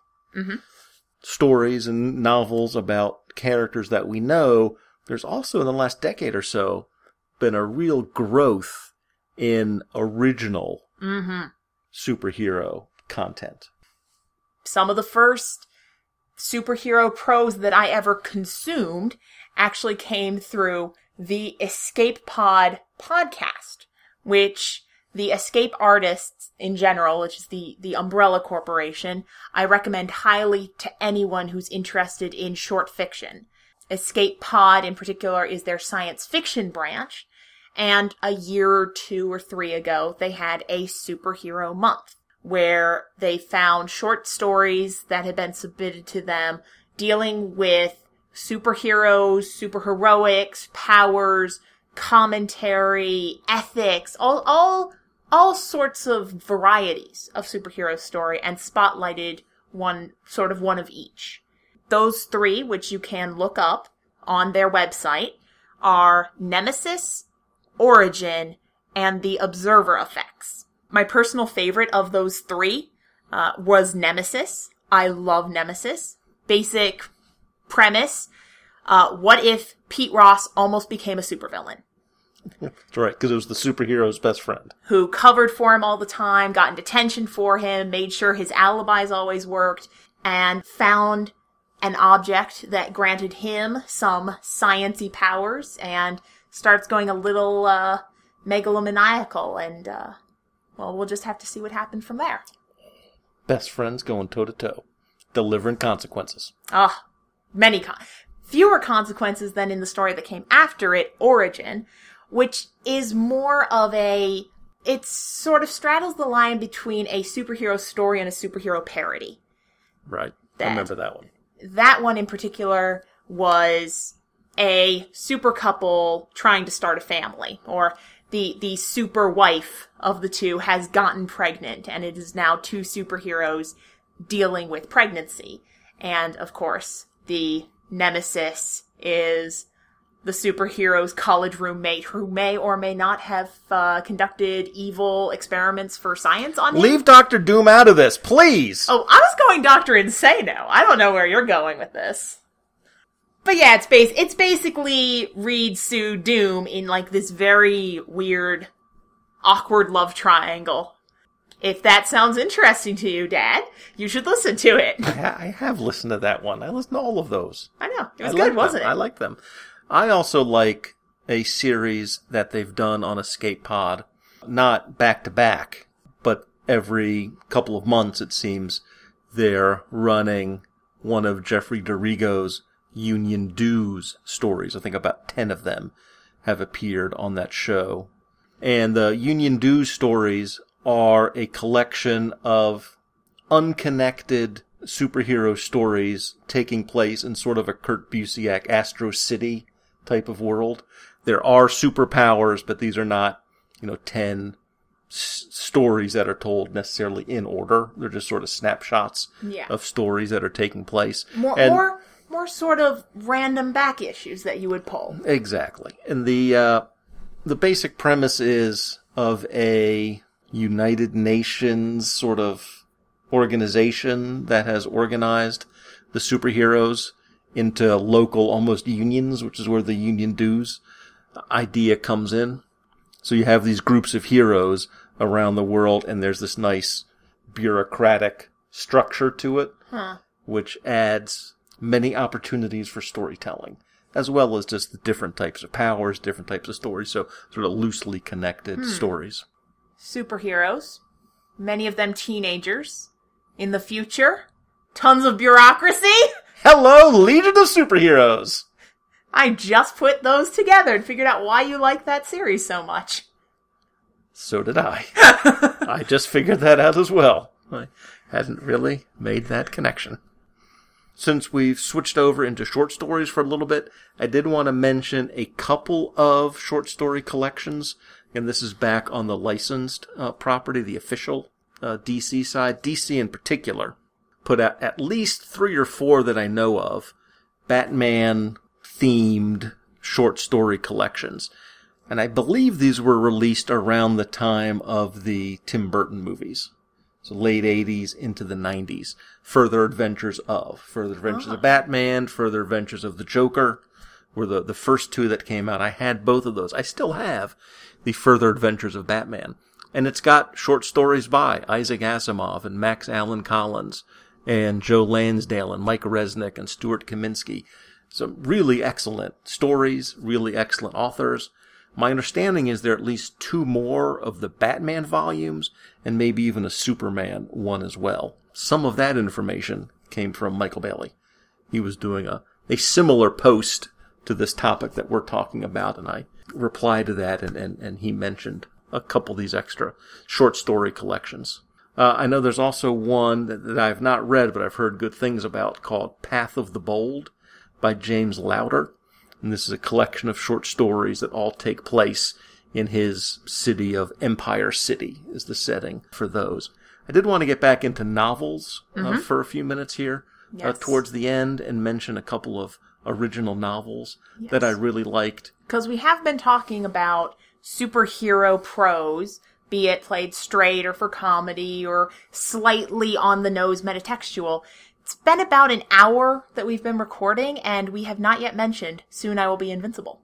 stories and novels about characters that we know, there's also in the last decade or so been a real growth in original superhero content. Some of the first superhero prose that I ever consumed actually came through the Escape Pod podcast, which the Escape Artists in general, which is the umbrella corporation, I recommend highly to anyone who's interested in short fiction. Escape Pod in particular is their science fiction branch, and a year or 2 or 3 ago, they had a superhero month where they found short stories that had been submitted to them dealing with superheroes, superheroics, powers, commentary, ethics, all sorts of varieties of superhero story, and spotlighted one of each. Those 3, which you can look up on their website, are Nemesis, Origin, and the Observer Effects. My personal favorite of those 3 was Nemesis. I love Nemesis. Basic premise. What if Pete Ross almost became a supervillain? That's right, because it was the superhero's best friend. Who covered for him all the time, got in detention for him, made sure his alibis always worked, and found an object that granted him some science-y powers, and starts going a little megalomaniacal, and we'll just have to see what happened from there. Best friends going toe-to-toe. Delivering consequences. Fewer consequences than in the story that came after it, Origin, which is more of it sort of straddles the line between a superhero story and a superhero parody. Right. I remember that one. That one in particular was a super couple trying to start a family, or the super wife of the two has gotten pregnant, and it is now 2 superheroes dealing with pregnancy. And, of course, the nemesis is the superhero's college roommate who may or may not have conducted evil experiments for science on him. Leave Dr. Doom out of this, please! Oh, I was going Dr. Insano. I don't know where you're going with this. But yeah, it's basically Reed, Sue, Doom in like this very weird, awkward love triangle. If that sounds interesting to you, Dad, you should listen to it. I have listened to that one. I listened to all of those. I know. It was good, wasn't it? I like them. I also like a series that they've done on Escape Pod. Not back-to-back, but every couple of months, it seems, they're running one of Jeffrey Dorigo's Union Dues stories. I think about 10 of them have appeared on that show. And the Union Dues stories are a collection of unconnected superhero stories taking place in sort of a Kurt Busiek Astro City type of world. There are superpowers, but these are not, 10 stories that are told necessarily in order. They're just sort of snapshots of stories that are taking place. More sort of random back issues that you would pull. Exactly. And the basic premise is of a United Nations sort of organization that has organized the superheroes into local almost unions, which is where the Union Dues idea comes in. So you have these groups of heroes around the world, and there's this nice bureaucratic structure to it, which adds many opportunities for storytelling, as well as just the different types of powers, different types of stories, so sort of loosely connected stories. Superheroes, many of them teenagers. In the future, tons of bureaucracy. Hello, Legion of Superheroes! I just put those together and figured out why you like that series so much. So did I. I just figured that out as well. I hadn't really made that connection. Since we've switched over into short stories for a little bit, I did want to mention a couple of short story collections. And this is back on the licensed property, the official DC side. DC in particular put out at least 3 or 4 that I know of Batman-themed short story collections. And I believe these were released around the time of the Tim Burton movies. So late 80s into the 90s. Further Adventures of Batman, Further Adventures of the Joker were the first 2 that came out. I had both of those. I still have the Further Adventures of Batman. And it's got short stories by Isaac Asimov and Max Allan Collins and Joe Lansdale and Mike Resnick and Stuart Kaminsky. Some really excellent stories, really excellent authors. My understanding is there are at least 2 more of the Batman volumes and maybe even a Superman one as well. Some of that information came from Michael Bailey. He was doing a similar post to this topic that we're talking about, and I replied to that, and he mentioned a couple of these extra short story collections. I know there's also one that I've not read, but I've heard good things about called Path of the Bold by James Lowder. And this is a collection of short stories that all take place in his city of Empire City is the setting for those. I did want to get back into novels for a few minutes here towards the end and mention a couple of original novels that I really liked. Because we have been talking about superhero prose, be it played straight or for comedy or slightly on the nose metatextual. It's been about an hour that we've been recording, and we have not yet mentioned Soon I Will Be Invincible.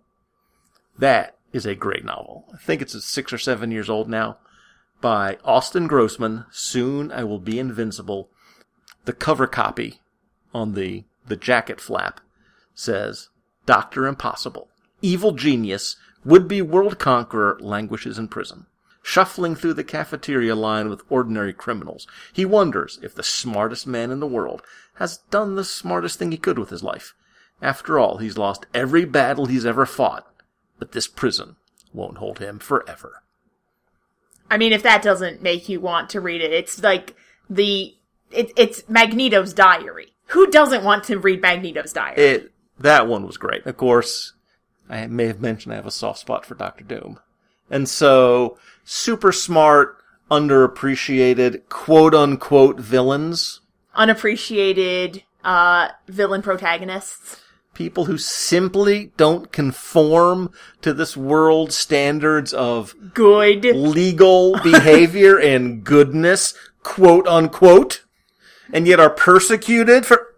That is a great novel. I think it's 6 or 7 years old now, by Austin Grossman, Soon I Will Be Invincible. The cover copy on the jacket flap says, Dr. Impossible, evil genius, would-be world conqueror languishes in prison. Shuffling through the cafeteria line with ordinary criminals, he wonders if the smartest man in the world has done the smartest thing he could with his life. After all, he's lost every battle he's ever fought, but this prison won't hold him forever. I mean, if that doesn't make you want to read it, it's like it's Magneto's diary. Who doesn't want to read Magneto's diary? That one was great. Of course, I may have mentioned I have a soft spot for Dr. Doom. And so, super smart, underappreciated, quote-unquote villains. Unappreciated villain protagonists. People who simply don't conform to this world's standards of good legal behavior and goodness, quote-unquote, and yet are persecuted for...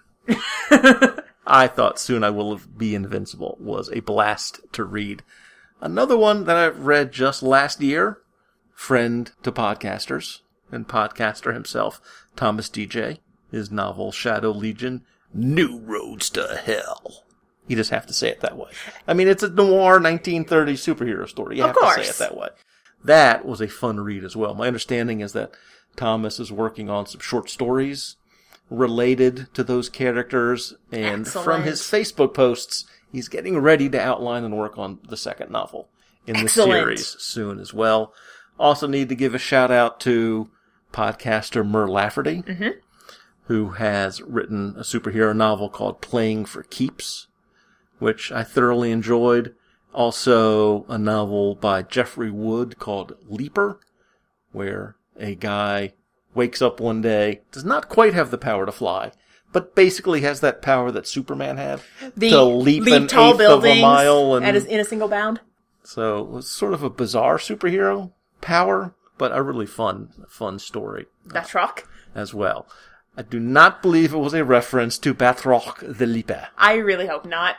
I thought Soon I Will Be Invincible was a blast to read. Another one that I've read just last year, friend to podcasters, and podcaster himself, Thomas DJ, his novel Shadow Legion, New Roads to Hell. You just have to say it that way. I mean, it's a noir 1930s superhero story. You have to say it that way. That was a fun read as well. My understanding is that Thomas is working on some short stories related to those characters. And Excellent. from his Facebook posts, he's getting ready to outline and work on the second novel in the series soon as well. Also need to give a shout out to podcaster Mur Lafferty, who has written a superhero novel called Playing for Keeps, which I thoroughly enjoyed. Also, a novel by Jeffrey Wood called Leaper, where a guy wakes up one day, does not quite have the power to fly, but basically has that power that Superman had to leap an tall eighth of a mile. And in a single bound. So it was sort of a bizarre superhero power, but a really fun story. Batroc. As well. I do not believe it was a reference to Batroc the Leaper. I really hope not.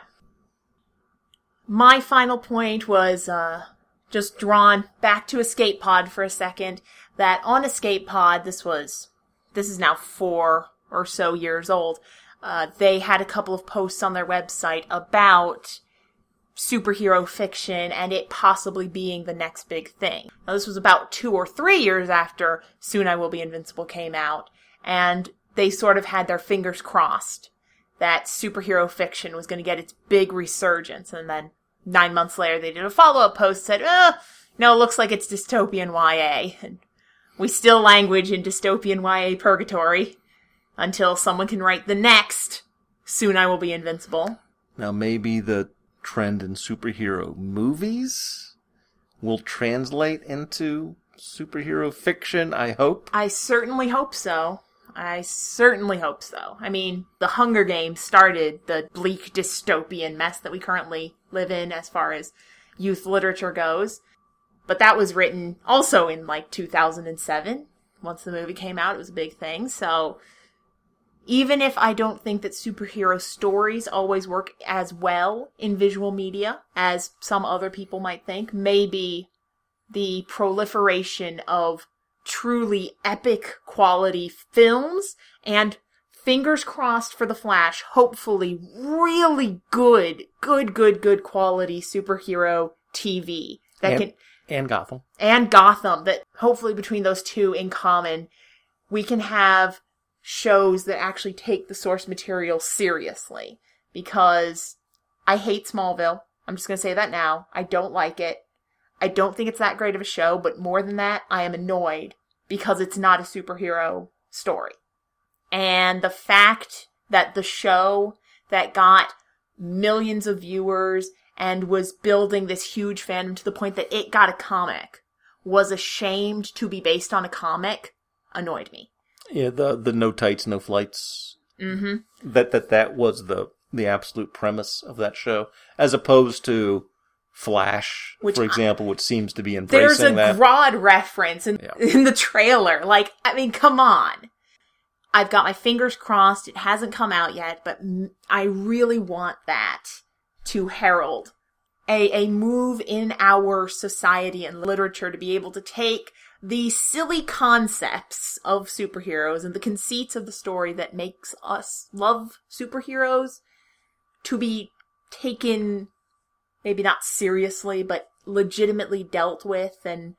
My final point was just drawn back to Escape Pod for a second. That on Escape Pod, this is now 4 or so years old, they had a couple of posts on their website about superhero fiction and it possibly being the next big thing. Now, this was about 2 or 3 years after Soon I Will Be Invincible came out, and they sort of had their fingers crossed that superhero fiction was going to get its big resurgence, and then 9 months later they did a follow-up post that said, no, it looks like it's dystopian YA, and we still language in dystopian YA purgatory until someone can write the next Soon I Will Be Invincible. Now maybe the trend in superhero movies will translate into superhero fiction, I hope. I certainly hope so. I mean, The Hunger Games started the bleak dystopian mess that we currently live in as far as youth literature goes. But that was written also in 2007. Once the movie came out, it was a big thing. So even if I don't think that superhero stories always work as well in visual media as some other people might think, maybe the proliferation of truly epic quality films and, fingers crossed for The Flash, hopefully really good quality superhero TV and Gotham. And Gotham, that hopefully between those two in common, we can have shows that actually take the source material seriously. Because I hate Smallville. I'm just going to say that now. I don't like it. I don't think it's that great of a show, but more than that, I am annoyed because it's not a superhero story. And the fact that the show that got millions of viewers and was building this huge fandom to the point that it got a comic was ashamed to be based on a comic annoyed me. Yeah, the no tights, no flights. Mm-hmm. That was the absolute premise of that show, as opposed to Flash, for example, which seems to be embracing that. There's a Grodd reference in the trailer. I mean, come on. I've got my fingers crossed. It hasn't come out yet, but I really want that to herald a move in our society and literature to be able to take the silly concepts of superheroes and the conceits of the story that makes us love superheroes to be taken, maybe not seriously, but legitimately dealt with and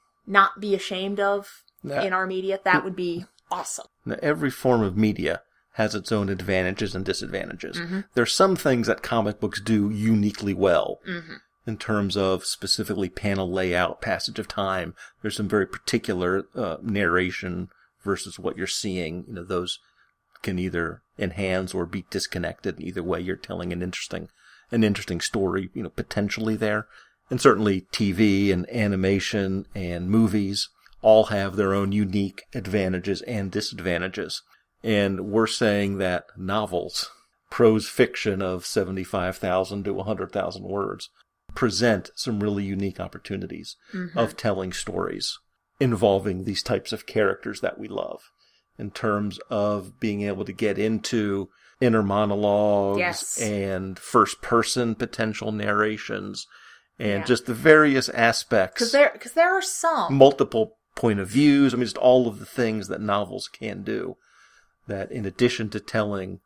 not be ashamed of in our media. That would be awesome. Now, every form of media has its own advantages and disadvantages. Mm-hmm. There's some things that comic books do uniquely well. Mm-hmm. In terms of specifically panel layout, passage of time. There's some very particular narration versus what you're seeing. Those can either enhance or be disconnected. Either way, you're telling an interesting story, potentially there. And certainly TV and animation and movies all have their own unique advantages and disadvantages. And we're saying that novels, prose fiction of 75,000 to 100,000 words, present some really unique opportunities of telling stories involving these types of characters that we love, in terms of being able to get into inner monologues and first-person potential narrations and just the various aspects. Because there are some. Multiple point of views. I mean, just all of the things that novels can do, that in addition to telling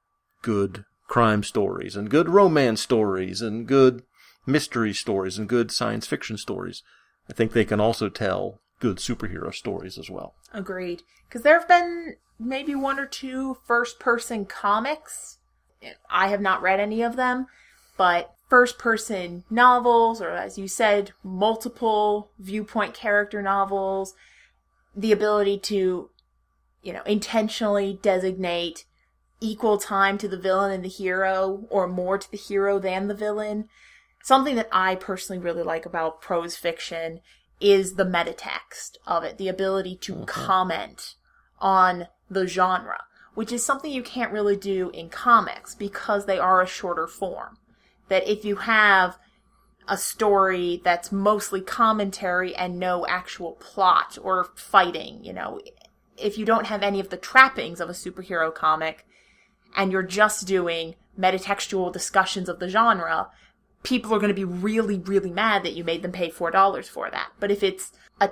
good crime stories and good romance stories and good mystery stories and good science fiction stories, I think they can also tell good superhero stories as well. Agreed. Because there have been maybe one or two first-person comics. I have not read any of them, but first-person novels, or as you said, multiple viewpoint character novels, the ability to, intentionally designate equal time to the villain and the hero, or more to the hero than the villain. Something that I personally really like about prose fiction is the metatext of it, the ability to comment on the genre, which is something you can't really do in comics because they are a shorter form. That if you have a story that's mostly commentary and no actual plot or fighting, if you don't have any of the trappings of a superhero comic and you're just doing metatextual discussions of the genre, people are going to be really, really mad that you made them pay $4 for that. But if it's a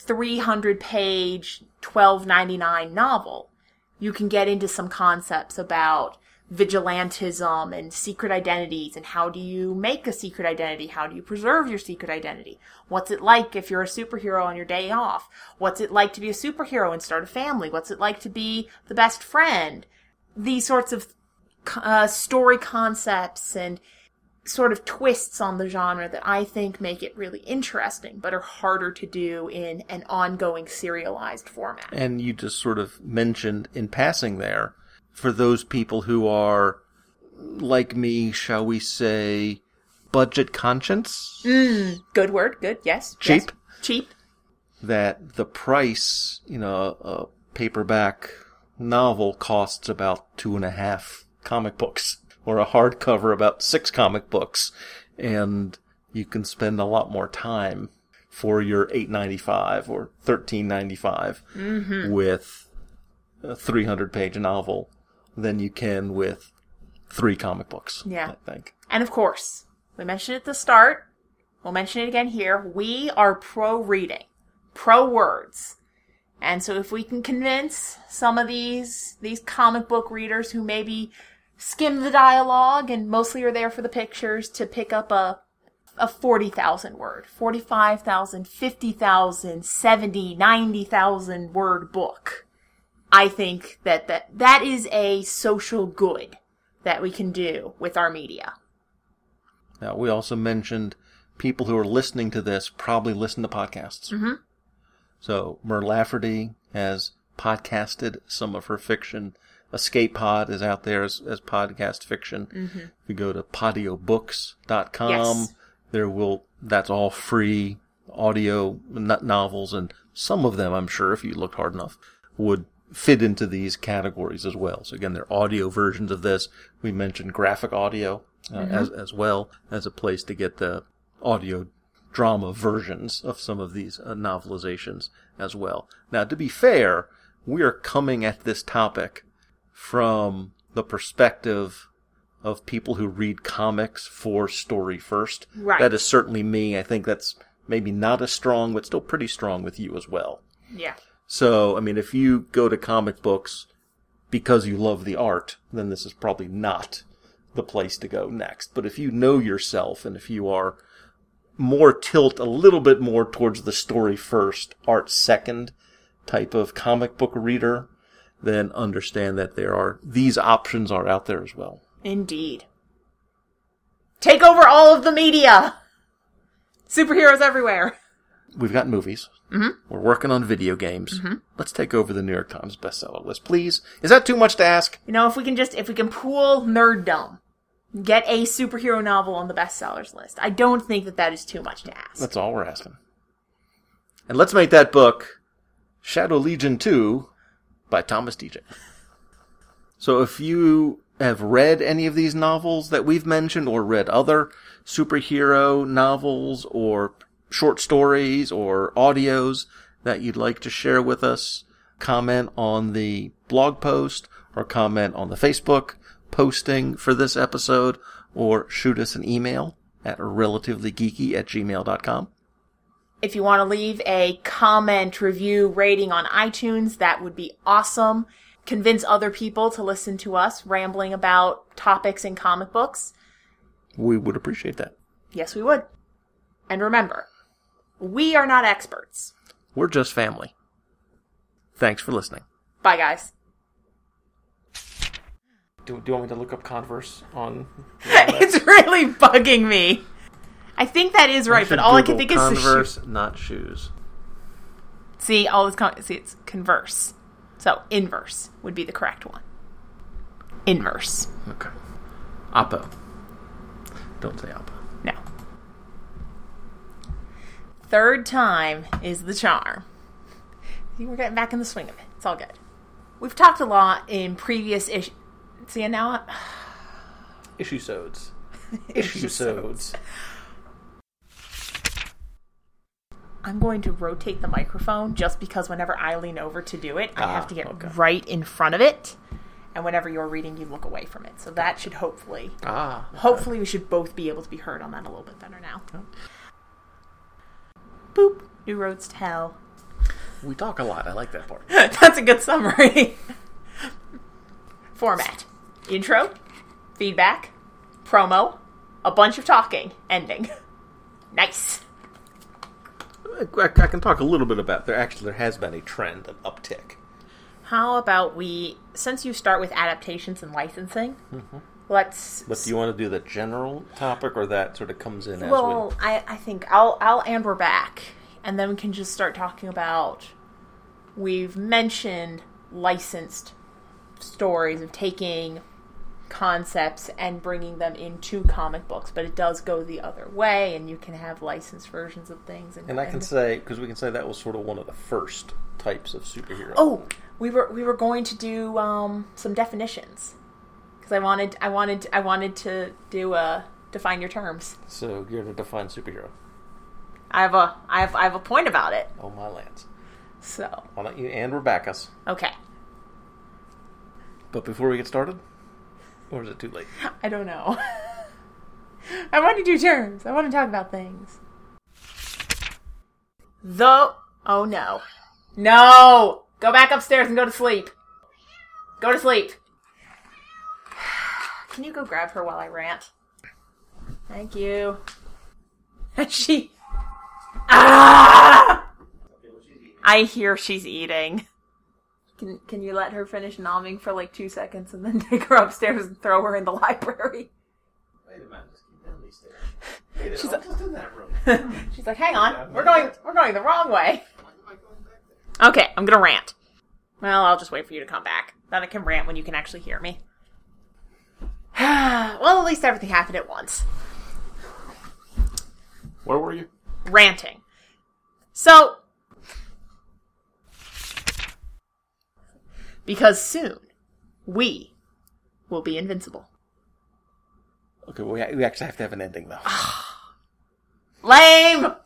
300-page, $12.99 novel, you can get into some concepts about vigilantism and secret identities, and how do you make a secret identity? How do you preserve your secret identity? What's it like if you're a superhero on your day off? What's it like to be a superhero and start a family? What's it like to be the best friend? These sorts of story concepts and sort of twists on the genre that I think make it really interesting, but are harder to do in an ongoing serialized format. And you just sort of mentioned in passing there, for those people who are, like me, shall we say, budget conscious? Good word, good, yes. Cheap? Yes. Cheap. That the price, a paperback novel costs about 2.5 comic books, or a hardcover about 6 comic books, and you can spend a lot more time for your $8.95 or $13.95 with a 300-page novel than you can with 3 comic books, Yeah. I think. And of course, we mentioned it at the start, we'll mention it again here, we are pro-reading, pro-words. And so if we can convince some of these comic book readers who maybe skim the dialogue and mostly are there for the pictures to pick up a 40,000 word, 45,000, 50,000, 70, 90,000 word book, I think that is a social good that we can do with our media. Now, we also mentioned people who are listening to this probably listen to podcasts. Mm-hmm. So, Mer Lafferty has podcasted some of her fiction. Escape Pod is out there as podcast fiction. Mm-hmm. If you go to podiobooks.com, yes. That's all free audio novels, and some of them, I'm sure, if you looked hard enough, would fit into these categories as well. So again, they're audio versions of this. We mentioned graphic audio as well as a place to get the audio drama versions of some of these novelizations as well. Now, to be fair, we are coming at this topic from the perspective of people who read comics for story first. Right. That is certainly me. I think that's maybe not as strong, but still pretty strong with you as well. Yeah. So, I mean, if you go to comic books because you love the art, then this is probably not the place to go next. But if you know yourself, and if you are a little bit more towards the story first, art second type of comic book reader, then understand that these options are out there as well. Indeed. Take over all of the media! Superheroes everywhere! We've got movies. Mm-hmm. We're working on video games. Mm-hmm. Let's take over the New York Times bestseller list, please. Is that too much to ask? If we can pool nerddom, get a superhero novel on the bestsellers list. I don't think that is too much to ask. That's all we're asking. And let's make that book Shadow Legion 2 by Thomas DJ. So if you have read any of these novels that we've mentioned, or read other superhero novels or short stories or audios that you'd like to share with us, comment on the blog post or comment on the Facebook posting for this episode, or shoot us an email at relativelygeeky@gmail.com. If you want to leave a comment, review, rating on iTunes, that would be awesome. Convince other people to listen to us rambling about topics in comic books. We would appreciate that. Yes, we would. And remember, we are not experts. We're just family. Thanks for listening. Bye, guys. Do you want me to look up Converse on... It's really bugging me. I think that is right, but all I can think is Converse, not shoes. See, it's converse. So, inverse would be the correct one. Inverse. Okay. Oppo. Don't say Oppo. No. Third time is the charm. We're getting back in the swing of it. It's all good. We've talked a lot in previous issues. See, now Issue-sodes. Issue-sodes. I'm going to rotate the microphone just because whenever I lean over to do it, I have to get right in front of it. And whenever you're reading, you look away from it. So that should hopefully... Hopefully we should both be able to be heard on that a little bit better now. Boop. New Roads to Hell. We talk a lot. I like that part. That's a good summary. Format. Intro. Feedback. Promo. A bunch of talking. Ending. Nice. I can talk a little bit about there has been a trend, an uptick. How about since you start with adaptations and licensing, let's... But do you want to do the general topic, or that sort of comes in as Well, I think and we're back, and then we can just start talking about... We've mentioned licensed stories of taking concepts and bringing them into comic books, but it does go the other way, and you can have licensed versions of things. And I can say, because we can say that was sort of one of the first types of superhero. Oh, we were going to do some definitions, because I wanted to do define your terms. So you're going to define superhero. I have a point about it. Oh my lands! So why don't you and Rebecca? Okay. But before we get started, or is it too late? I don't know. I want to do terms. I want to talk about things. Oh no. No! Go back upstairs and go to sleep. Go to sleep. Can you go grab her while I rant? Thank you. I hear she's eating. Can you let her finish nomming for like 2 seconds and then take her upstairs and throw her in the library? Wait a minute, just keep down these stairs. She's just in that room. She's like, hang on, we're going the wrong way. Okay, I'm gonna rant. Well, I'll just wait for you to come back. Then I can rant when you can actually hear me. Well, at least everything happened at once. Where were you? Ranting. So, because soon, we will be invincible. Okay, we actually have to have an ending, though. Lame!